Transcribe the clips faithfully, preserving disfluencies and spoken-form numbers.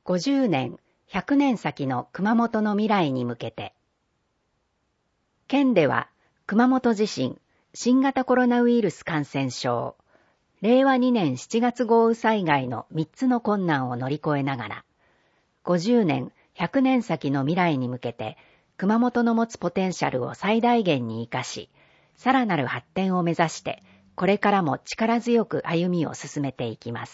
ごじゅうねん、ひゃくねん先の熊本の未来に向けて。県では熊本地震、新型コロナウイルス感染症、れいわにねんしちがつ豪雨災害のみっつの困難を乗り越えながら、ごじゅうねん、ひゃくねん先の未来に向けて熊本の持つポテンシャルを最大限に生かし、さらなる発展を目指して、これからも力強く歩みを進めていきます。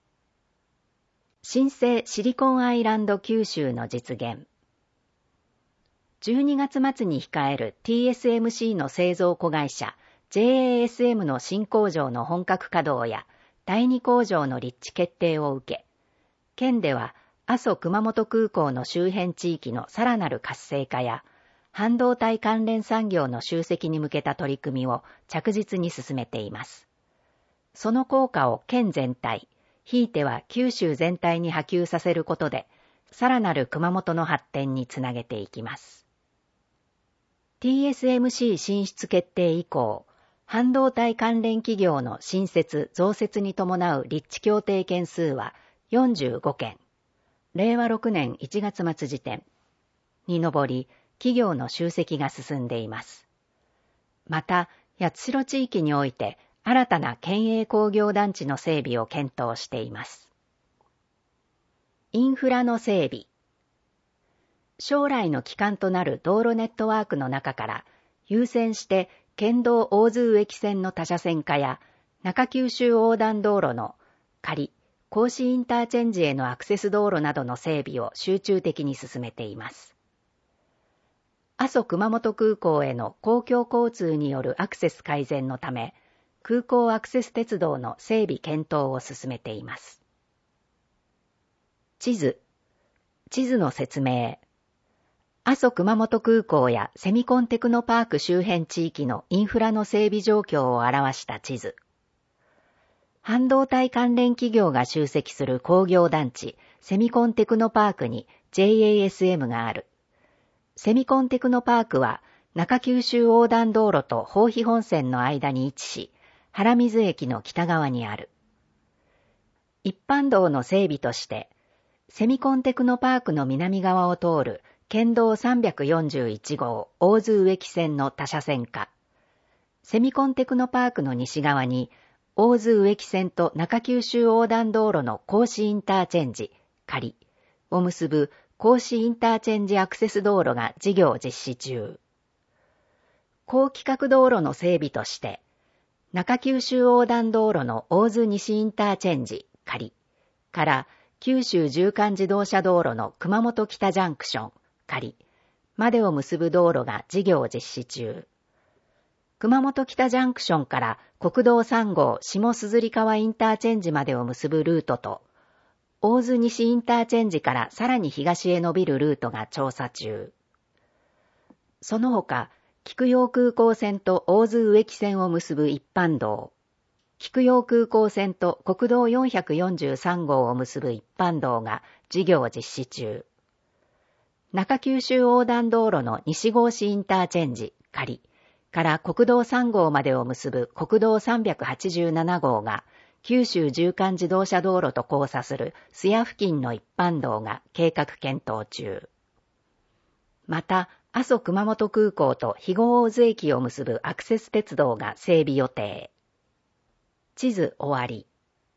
新生シリコンアイランド九州の実現。じゅうにがつ末に控える ティーエスエムシー の製造子会社 ジェイエーエスエム の新工場の本格稼働やだいに工場の立地決定を受け、県では阿蘇熊本空港の周辺地域のさらなる活性化や半導体関連産業の集積に向けた取り組みを着実に進めています。その効果を県全体、ひいては九州全体に波及させることで、さらなる熊本の発展につなげていきます。ティーエスエムシー 進出決定以降、半導体関連企業の新設・増設に伴う立地協定件数はよんじゅうごけん、れいわろくねんいちがつ末時点に上り、企業の集積が進んでいます。また、八代地域において、新たな県営工業団地の整備を検討しています。インフラの整備。将来の基幹となる道路ネットワークの中から、優先して県道大津植木線の他車線化や、中九州横断道路の仮、甲子インターチェンジへのアクセス道路などの整備を集中的に進めています。阿蘇熊本空港への公共交通によるアクセス改善のため、空港アクセス鉄道の整備検討を進めています。地図。地図の説明。阿蘇熊本空港やセミコンテクノパーク周辺地域のインフラの整備状況を表した地図。半導体関連企業が集積する工業団地、セミコンテクノパークに ジェイエーエスエム がある。セミコンテクノパークは中九州横断道路と豊肥本線の間に位置し、原水駅の北側にある。一般道の整備として、セミコンテクノパークの南側を通る県道さんびゃくよんじゅういち号大津植木線の他車線化。セミコンテクノパークの西側に、大津植木線と中九州横断道路の甲子インターチェンジ、仮を結ぶ甲子インターチェンジアクセス道路が事業実施中。高規格道路の整備として、中九州横断道路の大津西インターチェンジ、仮から九州縦貫自動車道路の熊本北ジャンクション、仮までを結ぶ道路が事業実施中。熊本北ジャンクションから国道さん号下鈴川インターチェンジまでを結ぶルートと、大津西インターチェンジからさらに東へ伸びるルートが調査中。その他、菊陽空港線と大津植木線を結ぶ一般道、菊陽空港線と国道よんひゃくよんじゅうさん号を結ぶ一般道が事業実施中。中九州横断道路の西郷市インターチェンジ、仮から国道さん号までを結ぶ国道さんびゃくはちじゅうなな号が九州縦貫自動車道路と交差する須谷付近の一般道が計画検討中。また、阿蘇熊本空港と肥後大津駅を結ぶアクセス鉄道が整備予定。地図終わり。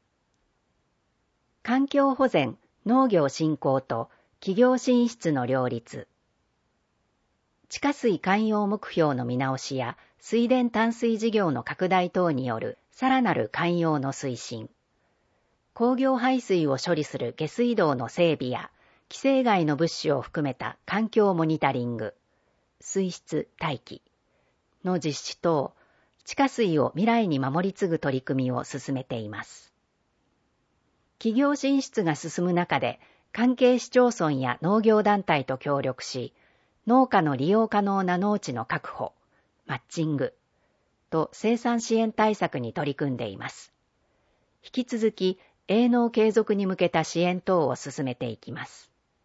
環境保全、農業振興と企業進出の両立。地下水環用目標の見直しや水田淡水事業の拡大等によるさらなる環用の推進。工業排水を処理する下水道の整備や規制外の物資を含めた環境モニタリング、水質待機の実施等、地下水を未来に守り継ぐ取り組みを進めています。企業進出が進む中で、関係市町村や農業団体と協力し、農家の利用可能な農地の確保、マッチングと生産支援対策に取り組んでいます。引き続き、営農継続に向けた支援等を進めていきます。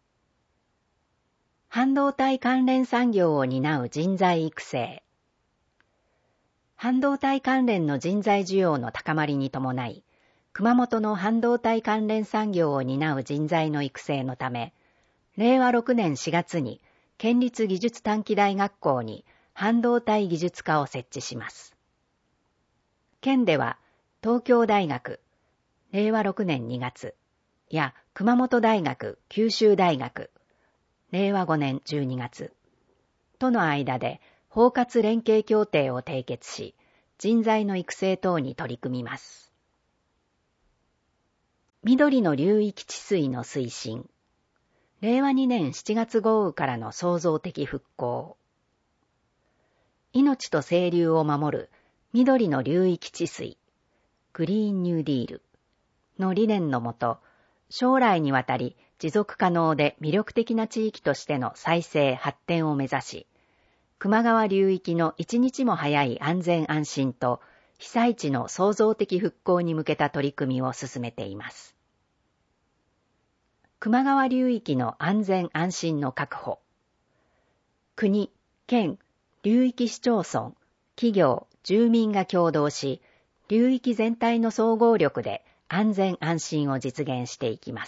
半導体関連産業を担う人材育成。半導体関連の人材需要の高まりに伴い、 熊本の半導体関連産業を担う人材の育成のため、れいわろくねんしがつに県立技術短期大学校に半導体技術科を設置します。県では東京大学、れいわろくねんにがつや熊本大学、九州大学、れいわごねんじゅうにがつとの間で包括連携協定を締結し、人材の育成等に取り組みます。緑の流域治水の推進。れいわにねんしちがつ豪雨からの創造的復興。命と清流を守る緑の流域治水、グリーンニューディールの理念のもと、将来にわたり持続可能で魅力的な地域としての再生・発展を目指し、球磨川流域の一日も早い安全安心と被災地の創造的復興に向けた取り組みを進めています。球磨川流域の安全安心の確保。国、県、流域市町村、企業、住民が協働し、流域全体の総合力で安全安心を実現していきます。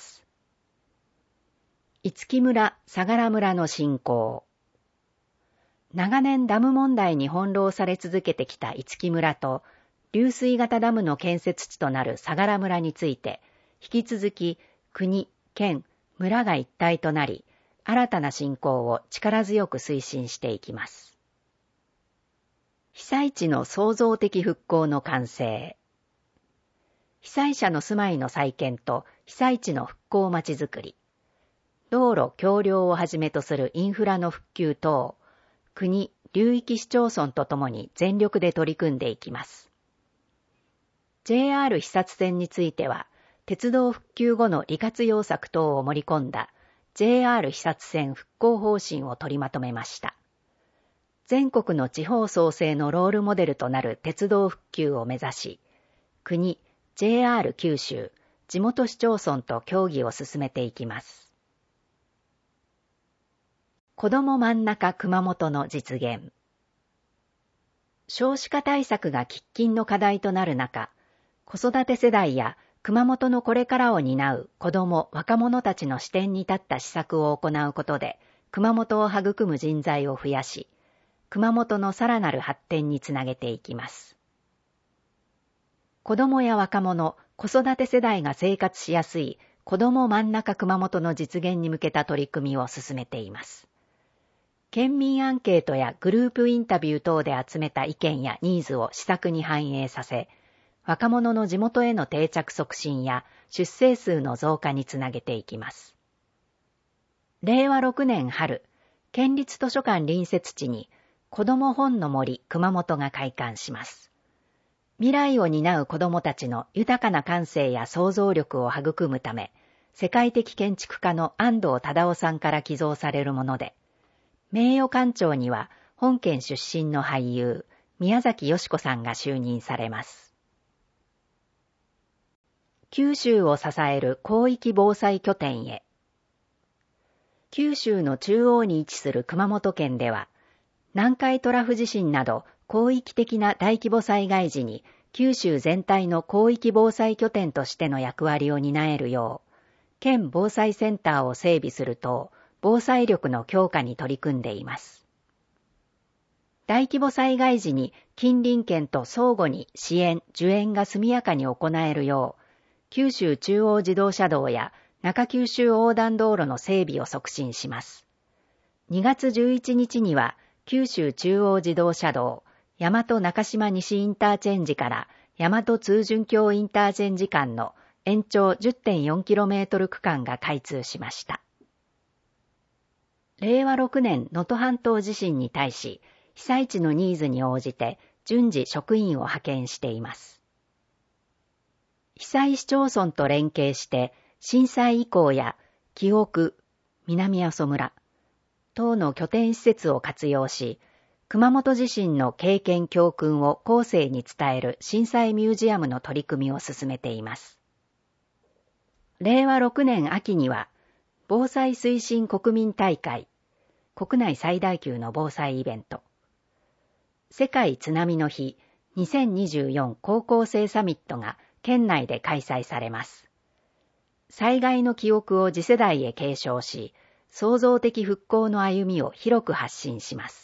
五木村、相良村の振興。長年ダム問題に翻弄され続けてきた五木村と、流水型ダムの建設地となる相良村について、引き続き国、県、村が一体となり、新たな振興を力強く推進していきます。被災地の創造的復興の完成。被災者の住まいの再建と被災地の復興まちづくり。道路、橋梁をはじめとするインフラの復旧等、国、流域市町村とともに全力で取り組んでいきます。ジェイアール 肥薩線については、鉄道復旧後の利活用策等を盛り込んだ ジェイアール 肥薩線復興方針を取りまとめました。全国の地方創生のロールモデルとなる鉄道復旧を目指し、国、ジェイアール 九州、地元市町村と協議を進めていきます。子ども真ん中熊本の実現。少子化対策が喫緊の課題となる中、子育て世代や熊本のこれからを担う子ども・若者たちの視点に立った施策を行うことで、熊本を育む人材を増やし、熊本のさらなる発展につなげていきます。子どもや若者、子育て世代が生活しやすい子ども真ん中熊本の実現に向けた取り組みを進めています。県民アンケートやグループインタビュー等で集めた意見やニーズを施策に反映させ、若者の地元への定着促進や出生数の増加につなげていきます。れいわろくねん春、県立図書館隣接地に子ども本の森熊本が開館します。未来を担う子どもたちの豊かな感性や想像力を育むため、世界的建築家の安藤忠雄さんから寄贈されるもので、名誉館長には本県出身の俳優、宮崎美子さんが就任されます。九州を支える広域防災拠点へ。九州の中央に位置する熊本県では、南海トラフ地震など広域的な大規模災害時に九州全体の広域防災拠点としての役割を担えるよう、県防災センターを整備すると、防災力の強化に取り組んでいます。大規模災害時に近隣県と相互に支援・助援が速やかに行えるよう、九州中央自動車道や中九州横断道路の整備を促進します。にがつじゅういちにちには、九州中央自動車道、大和中島西インターチェンジから大和通潤橋インターチェンジ間の延長 じゅってんよんキロメートル 区間が開通しました。れいわろくねん能登半島地震に対し、被災地のニーズに応じて順次職員を派遣しています。被災市町村と連携して震災遺構や記憶、南阿蘇村等の拠点施設を活用し、熊本地震の経験教訓を後世に伝える震災ミュージアムの取り組みを進めています。れいわろくねん秋には防災推進国民大会、国内最大級の防災イベント、世界津波の日にせんにじゅうよん高校生サミットが県内で開催されます。災害の記憶を次世代へ継承し、創造的復興の歩みを広く発信します。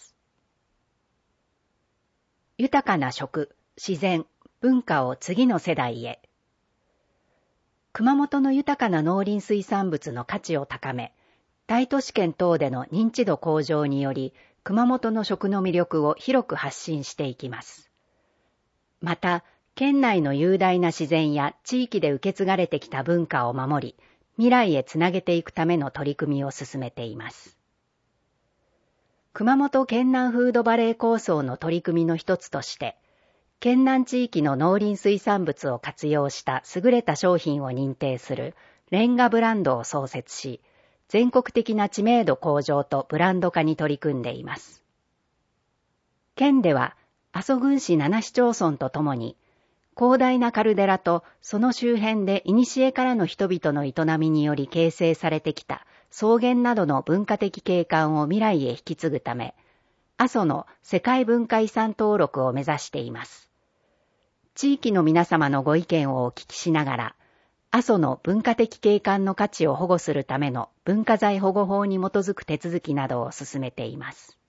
豊かな食、自然、文化を次の世代へ。熊本の豊かな農林水産物の価値を高め、大都市圏等での認知度向上により、熊本の食の魅力を広く発信していきます。また、県内の雄大な自然や地域で受け継がれてきた文化を守り、未来へつなげていくための取り組みを進めています。熊本県南フードバレー構想の取り組みの一つとして、県南地域の農林水産物を活用した優れた商品を認定するレンガブランドを創設し、全国的な知名度向上とブランド化に取り組んでいます。県では、阿蘇郡市七市町村とともに、広大なカルデラとその周辺で古からの人々の営みにより形成されてきた草原などの文化的景観を未来へ引き継ぐため、阿蘇の世界文化遺産登録を目指しています。地域の皆様のご意見をお聞きしながら、阿蘇の文化的景観の価値を保護するための文化財保護法に基づく手続きなどを進めています。